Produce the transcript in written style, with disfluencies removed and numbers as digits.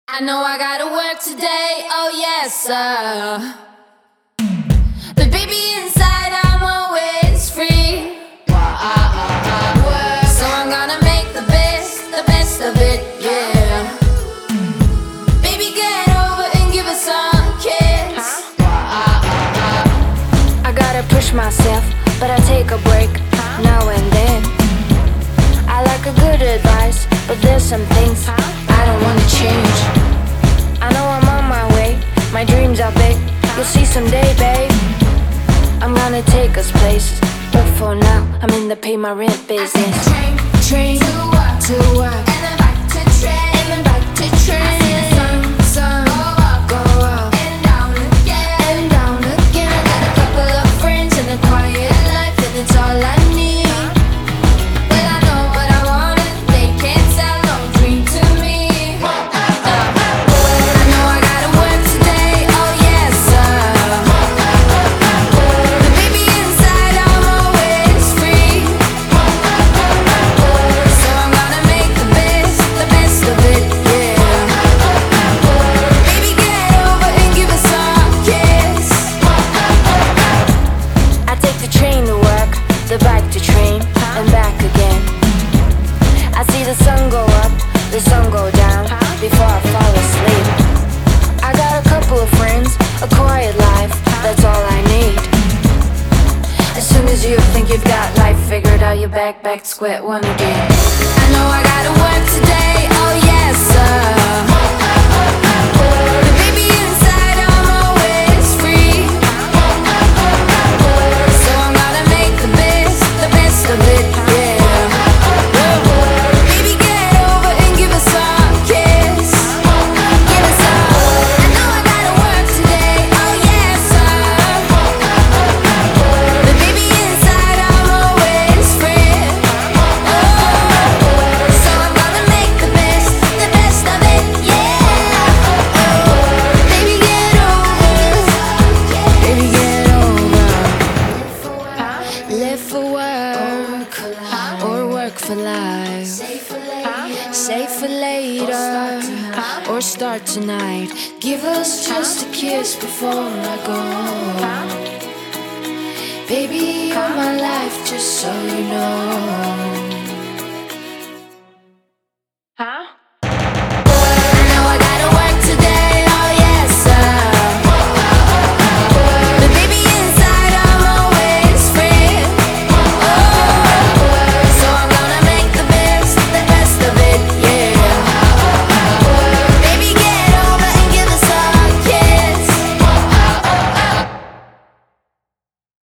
I know I gotta work today, oh yes, sir. But baby, inside I'm always free. So I'm gonna make the best of it, yeah. Baby, get over and give us some kiss. I gotta push myself, but I take a break now and then. I like a good advice, but there's some things I don't wanna change. I know I'm on my way, my dreams are big. You'll see someday, babe. I'm gonna take us places, but for now I'm in the pay my rent business. Train to work, and then back to train, and then back to train. Sun, go up, and down again, and down again. I got a couple of friends and a quiet life, and it's all I need. Well, I know what I want, and they can't sell no dream to me. I know I gotta work today, oh yes, sir. But baby, inside I'm always free. So I'm gonna make the best of it, yeah. Baby, get over and give us some kiss. I take the train to work, the bike to train, and back again. I see the sun go up, the sun go down, before I fall asleep. I got a couple of friends, a quiet life, that's all I need. As soon as you think you've got life figured out, you're back to square one again. I know I gotta work today, oh yes, sir. But baby, inside I'm always free. So I'm gonna make the best of it, yeah. Baby, get over and give us some kiss. Give us some. I know I gotta work today, oh yes, sir. But baby, inside I'm always free. So I'm gonna make the best of it, yeah. Baby, get over. Baby, get over. Live for work or work for life. Save for later or start tonight. Give us just a kiss before I go. Baby, you're my life, just so you know.